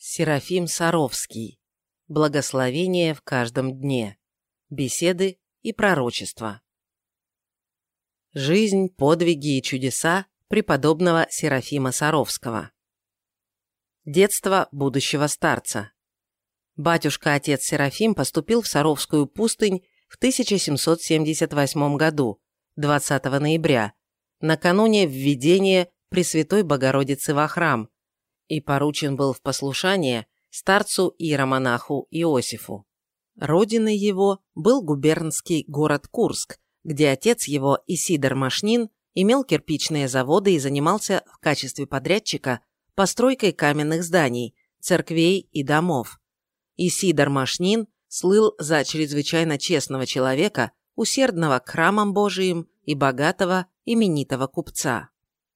Серафим Саровский. Благословение в каждом дне. Беседы и пророчества. Жизнь, подвиги и чудеса преподобного Серафима Саровского. Детство будущего старца. Батюшка-отец Серафим поступил в Саровскую пустынь в 1778 году, 20 ноября, накануне введения Пресвятой Богородицы во храм, и поручен был в послушание старцу-иеромонаху Иосифу. Родиной его был губернский город Курск, где отец его, Исидор Машнин, имел кирпичные заводы и занимался в качестве подрядчика постройкой каменных зданий, церквей и домов. Исидор Машнин слыл за чрезвычайно честного человека, усердного к храмам Божиим и богатого именитого купца.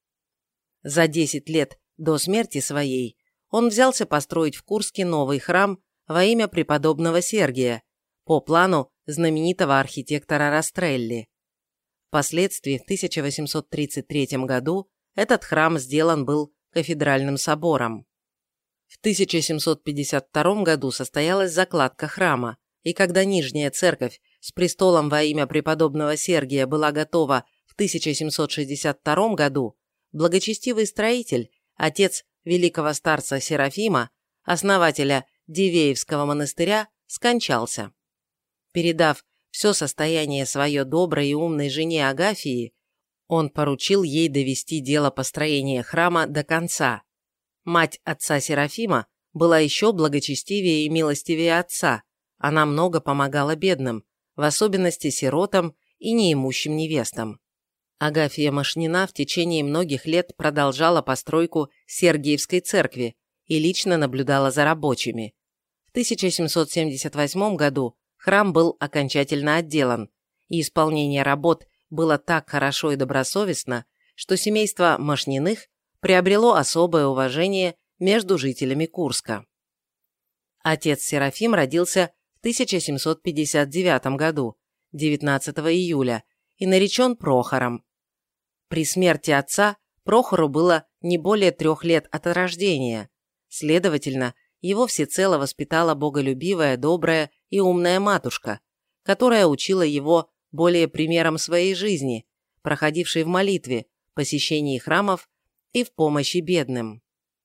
За 10 лет до смерти своей он взялся построить в Курске новый храм во имя преподобного Сергия по плану знаменитого архитектора Растрелли. Впоследствии в 1833 году этот храм сделан был кафедральным собором. В 1752 году состоялась закладка храма, и когда нижняя церковь с престолом во имя преподобного Сергия была готова в 1762 году, благочестивый строитель, отец великого старца Серафима, основателя Дивеевского монастыря, скончался. Передав все состояние свое доброй и умной жене Агафии, он поручил ей довести дело построения храма до конца. Мать отца Серафима была еще благочестивее и милостивее отца, она много помогала бедным, в особенности сиротам и неимущим невестам. Агафия Машнина в течение многих лет продолжала постройку Сергиевской церкви и лично наблюдала за рабочими. В 1778 году храм был окончательно отделан, и исполнение работ было так хорошо и добросовестно, что семейство Машниных приобрело особое уважение между жителями Курска. Отец Серафим родился в 1759 году, 19 июля, и наречен Прохором. При смерти отца Прохору было не более 3 лет от рождения, следовательно, его всецело воспитала боголюбивая, добрая и умная матушка, которая учила его более примером своей жизни, проходившей в молитве, посещении храмов и в помощи бедным.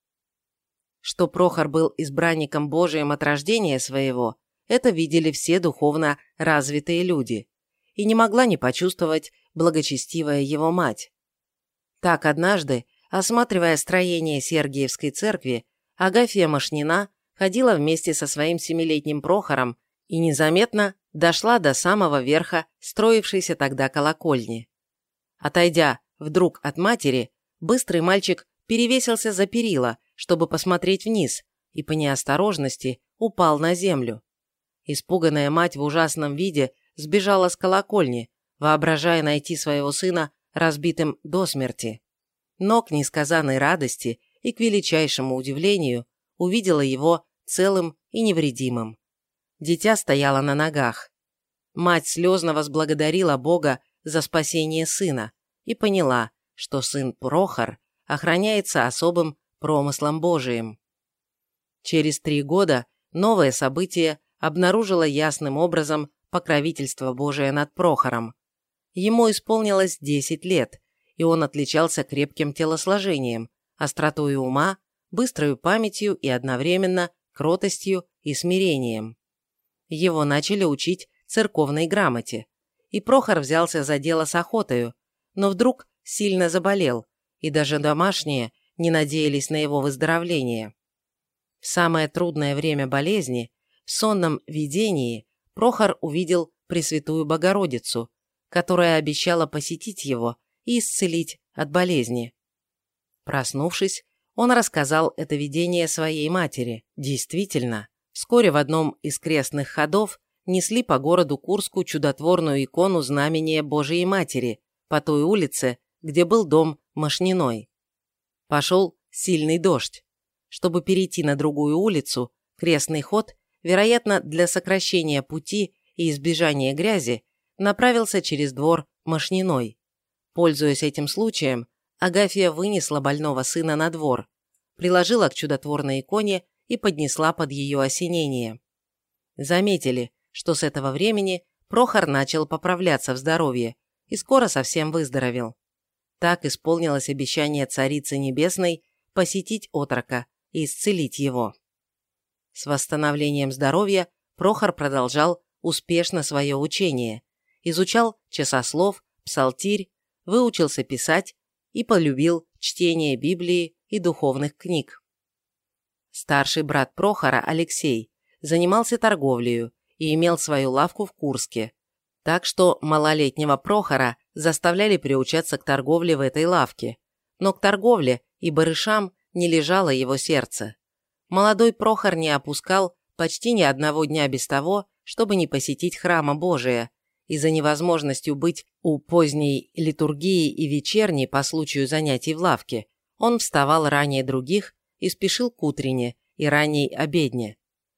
Что Прохор был избранником Божиим от рождения своего, это видели все духовно развитые люди, и не могла не почувствовать благочестивая его мать. Так однажды, осматривая строение Сергиевской церкви, Агафия Машнина ходила вместе со своим 7-летним Прохором и незаметно дошла до самого верха строившейся тогда колокольни. Отойдя вдруг от матери, быстрый мальчик перевесился за перила, чтобы посмотреть вниз, и по неосторожности упал на землю. Испуганная мать в ужасном виде сбежала с колокольни, воображая найти своего сына разбитым до смерти. Но к несказанной радости и к величайшему удивлению увидела его целым и невредимым. Дитя стояло на ногах. Мать слезно возблагодарила Бога за спасение сына и поняла, что сын Прохор охраняется особым промыслом Божиим. Через 3 года новое событие обнаружило ясным образом покровительство Божие над Прохором. Ему исполнилось 10 лет, и он отличался крепким телосложением, остротой ума, быстрой памятью и одновременно кротостью и смирением. Его начали учить церковной грамоте, и Прохор взялся за дело с охотою, но вдруг сильно заболел, и даже домашние не надеялись на его выздоровление. В самое трудное время болезни, в сонном видении, Прохор увидел Пресвятую Богородицу, которая обещала посетить его и исцелить от болезни. Проснувшись, он рассказал это видение своей матери. Действительно, вскоре в одном из крестных ходов несли по городу Курску чудотворную икону знамения Божией Матери по той улице, где был дом Машниной. Пошел сильный дождь. Чтобы перейти на другую улицу, крестный ход, вероятно, для сокращения пути и избежания грязи, направился через двор Машниной. Пользуясь этим случаем, Агафья вынесла больного сына на двор, приложила к чудотворной иконе и поднесла под ее осенение. Заметили, что с этого времени Прохор начал поправляться в здоровье и скоро совсем выздоровел. Так исполнилось обещание Царицы Небесной посетить отрока и исцелить его. С восстановлением здоровья Прохор продолжал успешно свое учение, изучал часослов, псалтирь, выучился писать и полюбил чтение Библии и духовных книг. Старший брат Прохора, Алексей, занимался торговлею и имел свою лавку в Курске, так что малолетнего Прохора заставляли приучаться к торговле в этой лавке, но к торговле и барышам не лежало его сердце. Молодой Прохор не опускал почти ни одного дня без того, чтобы не посетить храма Божия, и за невозможностью быть у поздней литургии и вечерней по случаю занятий в лавке, он вставал ранее других и спешил к утренне и ранней обедне.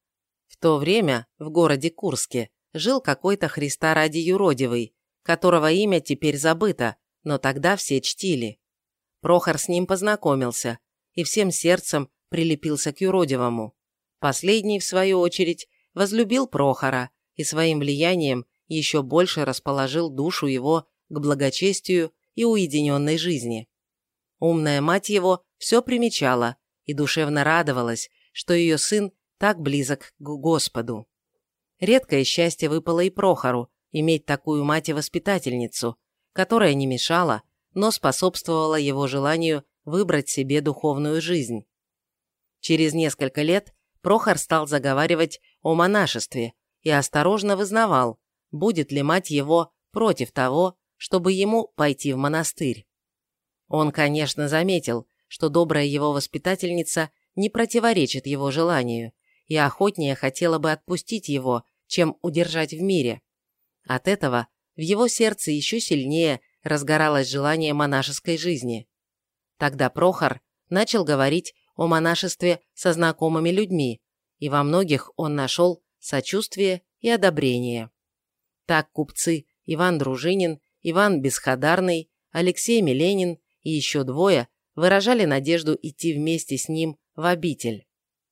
В то время в городе Курске жил какой-то Христа ради юродивый, которого имя теперь забыто, но тогда все чтили. Прохор с ним познакомился и всем сердцем прилепился к юродивому. Последний, в свою очередь, возлюбил Прохора и своим влиянием еще больше расположил душу его к благочестию и уединенной жизни. Умная мать его все примечала и душевно радовалась, что ее сын так близок к Господу. Редкое счастье выпало и Прохору иметь такую мать и воспитательницу, которая не мешала, но способствовала его желанию выбрать себе духовную жизнь. Через несколько лет Прохор стал заговаривать о монашестве и осторожно вызнавал, будет ли мать его против того, чтобы ему пойти в монастырь. Он, конечно, заметил, что добрая его воспитательница не противоречит его желанию и охотнее хотела бы отпустить его, чем удержать в мире. От этого в его сердце еще сильнее разгоралось желание монашеской жизни. Тогда Прохор начал говорить о монашестве со знакомыми людьми, и во многих он нашел сочувствие и одобрение. Так купцы Иван Дружинин, Иван Бесходарный, Алексей Миленин и еще двое выражали надежду идти вместе с ним в обитель.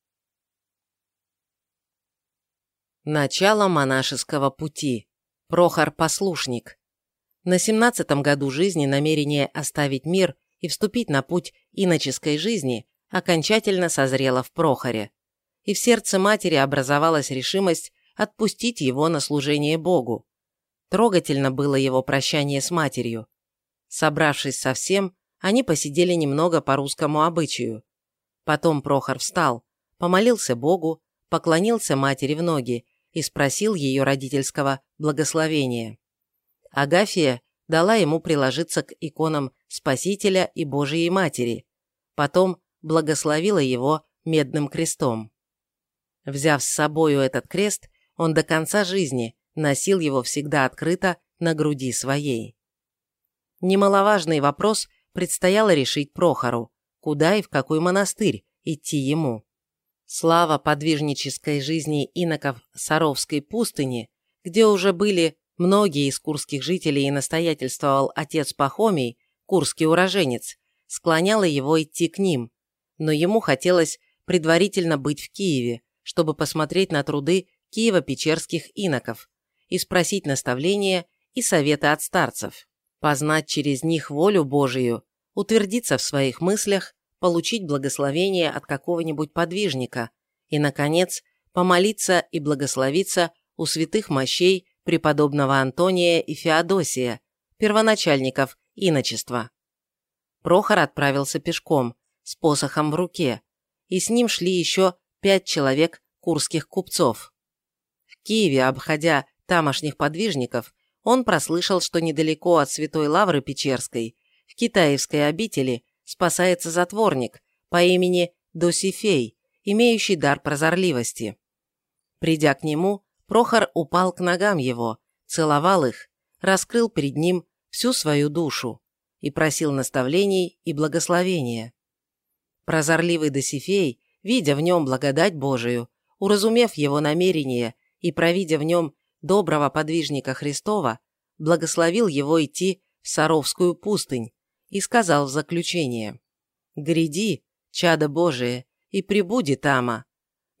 Начало монашеского пути. Прохор послушник. На 17-м году жизни намерение оставить мир и вступить на путь иноческой жизни окончательно созрело в Прохоре, и в сердце матери образовалась решимость отпустить его на служение Богу. Трогательно было его прощание с матерью. Собравшись со всем, они посидели немного по русскому обычаю. Потом Прохор встал, помолился Богу, поклонился матери в ноги и спросил ее родительского благословения. Агафья дала ему приложиться к иконам Спасителя и Божией Матери, потом благословила его медным крестом. Взяв с собою этот крест, он до конца жизни носил его всегда открыто на груди своей. Немаловажный вопрос предстояло решить Прохору, куда и в какой монастырь идти ему. Слава подвижнической жизни иноков Саровской пустыни, где уже были многие из курских жителей и настоятельствовал отец Пахомий, курский уроженец, склоняла его идти к ним, но ему хотелось предварительно быть в Киеве, чтобы посмотреть на труды киево-печерских иноков и спросить наставления и советы от старцев, познать через них волю Божию, утвердиться в своих мыслях, получить благословение от какого-нибудь подвижника и, наконец, помолиться и благословиться у святых мощей преподобного Антония и Феодосия, первоначальников иночества. Прохор отправился пешком, с посохом в руке, и с ним шли еще 5 человек курских купцов. В Киеве, обходя тамошних подвижников, он прослышал, что недалеко от Святой Лавры Печерской, в Китаевской обители, спасается затворник по имени Досифей, имеющий дар прозорливости. Придя к нему, Прохор упал к ногам его, целовал их, раскрыл перед ним всю свою душу и просил наставлений и благословения. Прозорливый Досифей, видя в нем благодать Божию, уразумев его намерение и провидя в нем доброго подвижника Христова, благословил его идти в Саровскую пустынь и сказал в заключение: «Гряди, чадо Божие, и пребуди тама,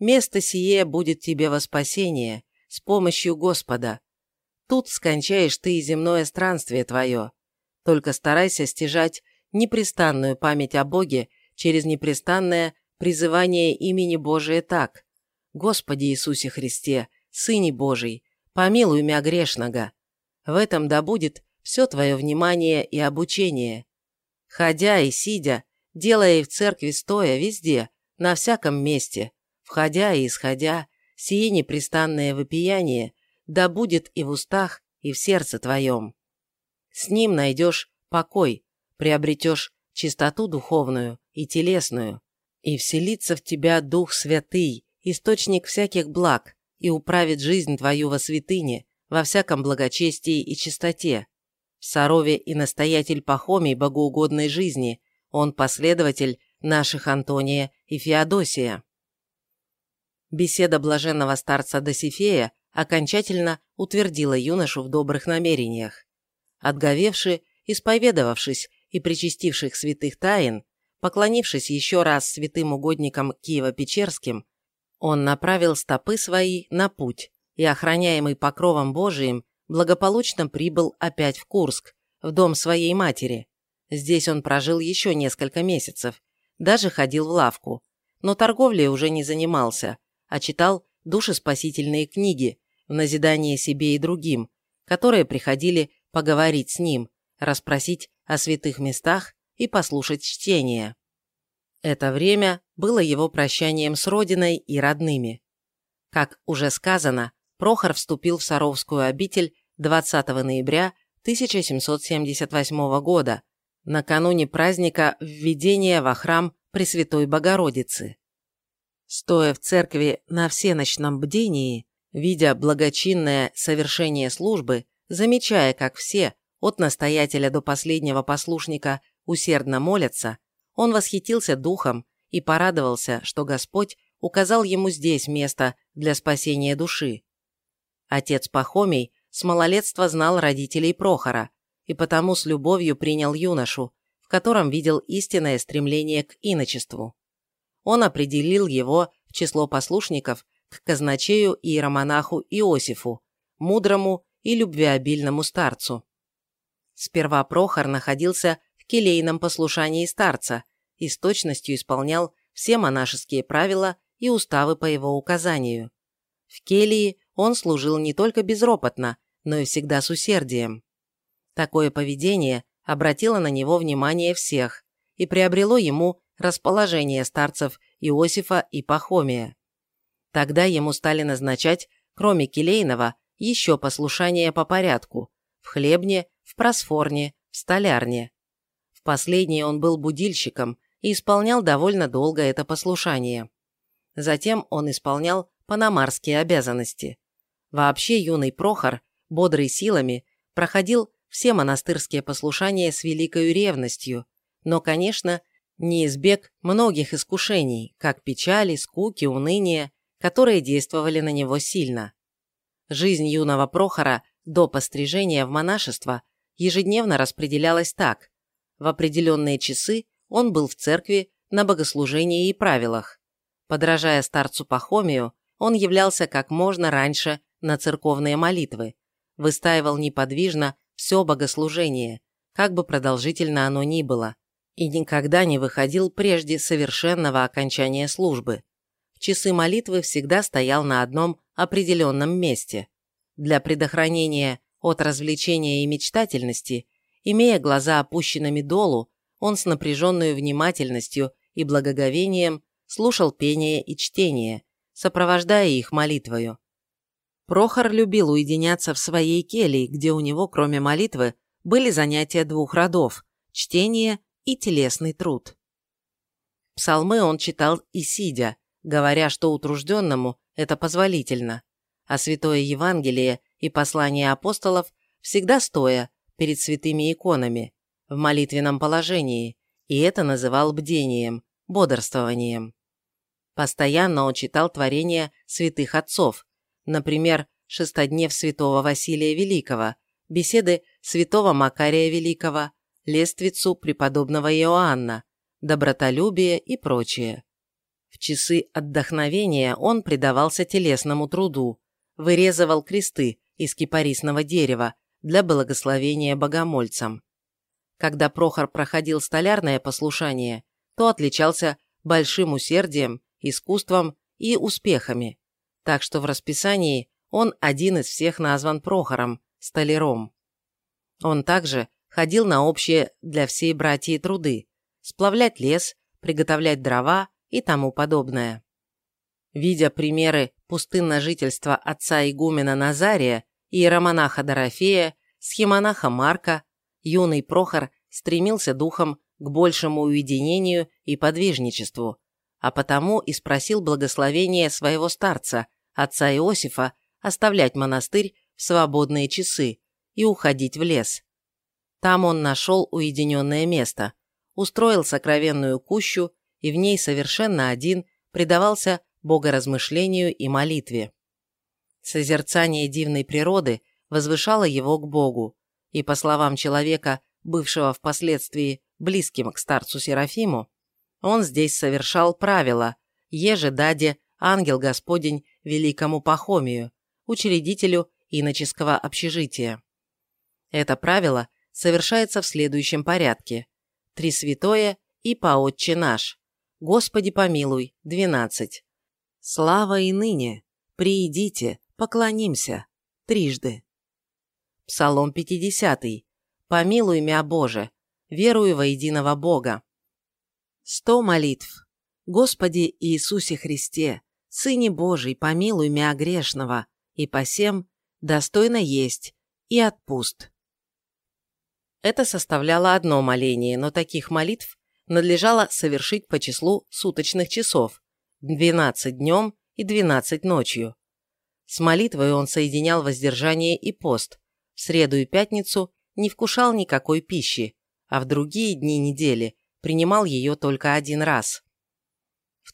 место сие будет тебе во спасение с помощью Господа. Тут скончаешь ты и земное странствие твое. Только старайся стяжать непрестанную память о Боге через непрестанное призывание имени Божия так: Господи Иисусе Христе, Сыне Божий, помилуй мя грешного. В этом да будет все твое внимание и обучение. Ходя и сидя, делая и в церкви стоя, везде, на всяком месте, входя и исходя, сие непрестанное вопияние да будет и в устах, и в сердце твоем. С ним найдешь покой, приобретешь чистоту духовную и телесную, и вселится в тебя Дух Святый, источник всяких благ, и управит жизнь твою во святыне, во всяком благочестии и чистоте. В Сарове и настоятель Пахомий богоугодной жизни, он последователь наших Антония и Феодосия. Беседа блаженного старца Досифея окончательно утвердила юношу в добрых намерениях. Отговевши, исповедовавшись и причастивших святых тайн, поклонившись еще раз святым угодникам Киево-Печерским, он направил стопы свои на путь и, охраняемый покровом Божиим, благополучно прибыл опять в Курск, в дом своей матери. Здесь он прожил еще несколько месяцев, даже ходил в лавку, но торговлей уже не занимался, а читал душеспасительные книги в назидание себе и другим, которые приходили поговорить с ним, расспросить о святых местах и послушать чтение. Это время было его прощанием с родиной и родными. Как уже сказано, Прохор вступил в Саровскую обитель 20 ноября 1778 года, накануне праздника введения во храм Пресвятой Богородицы. Стоя в церкви на всеночном бдении, видя благочинное совершение службы, замечая, как все, от настоятеля до последнего послушника, усердно молятся, он восхитился духом и порадовался, что Господь указал ему здесь место для спасения души. Отец Пахомий с малолетства знал родителей Прохора и потому с любовью принял юношу, в котором видел истинное стремление к иночеству. Он определил его в число послушников к казначею и иеромонаху Иосифу, мудрому и любвеобильному старцу. Сперва Прохор находился в келейном послушании старца и с точностью исполнял все монашеские правила и уставы по его указанию. В келии он служил не только безропотно, но и всегда с усердием. Такое поведение обратило на него внимание всех и приобрело ему расположение старцев Иосифа и Пахомия. Тогда ему стали назначать, кроме келейного, еще послушания по порядку – в хлебне, в просфорне, в столярне. В последней он был будильщиком и исполнял довольно долго это послушание. Затем он исполнял панамарские обязанности. Вообще юный Прохор, бодрый силами, проходил все монастырские послушания с великой ревностью, но, конечно, не избег многих искушений, как печали, скуки, уныния, которые действовали на него сильно. Жизнь юного Прохора до пострижения в монашество ежедневно распределялась так: в определенные часы он был в церкви на богослужении и правилах. Подражая старцу Пахомию, он являлся как можно раньше на церковные молитвы, выстаивал неподвижно все богослужение, как бы продолжительно оно ни было, и никогда не выходил прежде совершенного окончания службы. В часы молитвы всегда стоял на одном определенном месте. Для предохранения от развлечения и мечтательности, имея глаза опущенными долу, он с напряженной внимательностью и благоговением слушал пение и чтение, сопровождая их молитвою. Прохор любил уединяться в своей келии, где у него, кроме молитвы, были занятия двух родов – чтение и телесный труд. Псалмы он читал и сидя, говоря, что утружденному это позволительно, а Святое Евангелие и послания апостолов всегда стоя перед святыми иконами, в молитвенном положении, и это называл бдением, бодрствованием. Постоянно он читал творения святых отцов, например, Шестоднев святого Василия Великого, беседы святого Макария Великого, Лествицу преподобного Иоанна, Добротолюбие и прочее. В часы отдохновения он предавался телесному труду, вырезывал кресты из кипарисного дерева для благословения богомольцам. Когда Прохор проходил столярное послушание, то отличался большим усердием, искусством и успехами, так что в расписании он один из всех назван Прохором, столяром. Он также ходил на общие для всей братьи труды – сплавлять лес, приготовлять дрова и тому подобное. Видя примеры пустынножительства отца игумена Назария, иеромонаха Дорофея, схимонаха Марка, юный Прохор стремился духом к большему уединению и подвижничеству, а потому и спросил благословения своего старца, отца Иосифа, оставлять монастырь в свободные часы и уходить в лес. Там он нашел уединенное место, устроил сокровенную кущу и в ней совершенно один предавался богоразмышлению и молитве. Созерцание дивной природы возвышало его к Богу, и, по словам человека, бывшего впоследствии близким к старцу Серафиму, он здесь совершал правила, еже даде ангел Господень великому Пахомию, учредителю иноческого общежития. Это правило совершается в следующем порядке: Тресвятое и по Отче наш, Господи помилуй, 12. Слава и ныне, приидите, поклонимся, трижды. Псалом 50. Помилуй мя, Боже, верую во единого Бога. 100 молитв. Господи Иисусе Христе, Сыне Божий, помилуй мя грешного, и посем достойно есть и отпуст. Это составляло одно моление, но таких молитв надлежало совершить по числу суточных часов, 12 днем и 12 ночью. С молитвой он соединял воздержание и пост, в среду и пятницу не вкушал никакой пищи, а в другие дни недели принимал ее только один раз. В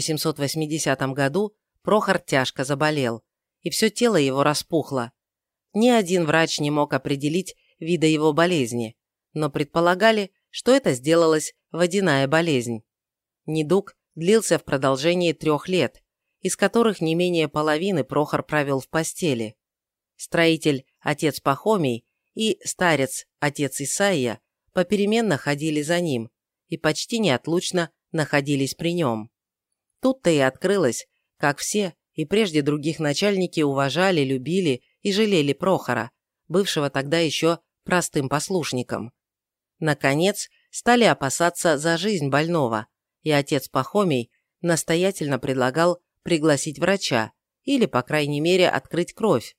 1780 году Прохор тяжко заболел, и все тело его распухло. Ни один врач не мог определить вида его болезни, но предполагали, что это сделалась водяная болезнь. Недуг длился в продолжении 3 лет, из которых не менее половины Прохор провел в постели. Строитель отец Пахомий и старец отец Исаия попеременно ходили за ним и почти неотлучно находились при нем. Тут-то и открылось, как все и прежде других начальники уважали, любили и жалели Прохора, бывшего тогда еще простым послушником. Наконец, стали опасаться за жизнь больного, и отец Пахомий настоятельно предлагал пригласить врача или, по крайней мере, открыть кровь.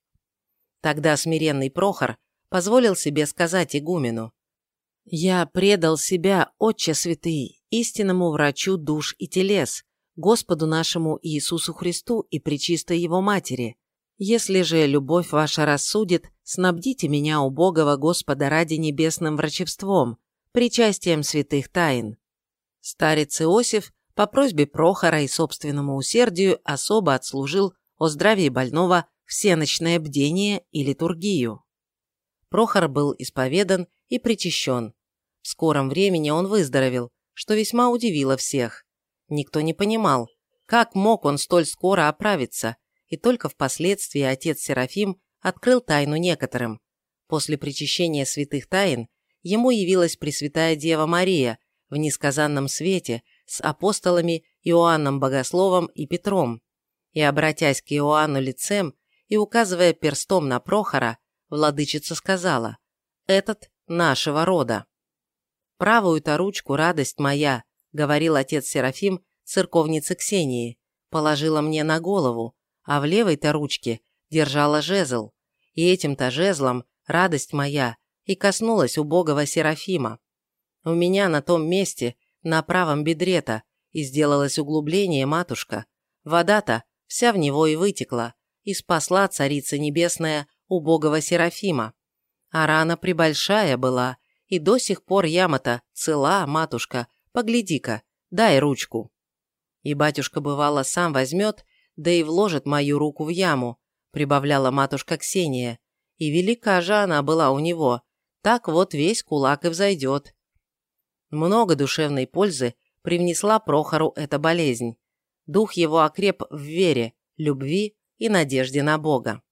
Тогда смиренный Прохор позволил себе сказать игумену: «Я предал себя, Отче святый, истинному врачу душ и телес, Господу нашему Иисусу Христу и пречистой Его Матери. Если же любовь ваша рассудит, снабдите меня, убогого Господа, ради небесным врачевством, причастием святых тайн». Старец Иосиф по просьбе Прохора и собственному усердию особо отслужил о здравии больного всеночное бдение и литургию. Прохор был исповедан и причащен. В скором времени он выздоровел, что весьма удивило всех. Никто не понимал, как мог он столь скоро оправиться, и только впоследствии отец Серафим открыл тайну некоторым. После причащения святых тайн ему явилась Пресвятая Дева Мария в несказанном свете с апостолами Иоанном Богословом и Петром, и, обратясь к Иоанну лицем и указывая перстом на Прохора, владычица сказала: «Этот нашего рода». «Правую-то ручку, радость моя», — говорил отец Серафим церковнице Ксении, положила мне на голову, а в левой-то ручке держала жезл, и этим-то жезлом, радость моя, и коснулась убогого Серафима. У меня на том месте, на правом бедре-то, и сделалось углубление, матушка. Вода-то вся в него и вытекла, и спасла царица небесная убогого Серафима. А рана прибольшая была, и до сих пор яма-то цела, матушка, погляди-ка, дай ручку». И батюшка, бывало, сам возьмет, да и вложит мою руку в яму, прибавляла матушка Ксения, и велика же она была у него, так вот весь кулак и взойдет. Много душевной пользы привнесла Прохору эта болезнь. Дух его окреп в вере, любви и надежде на Бога.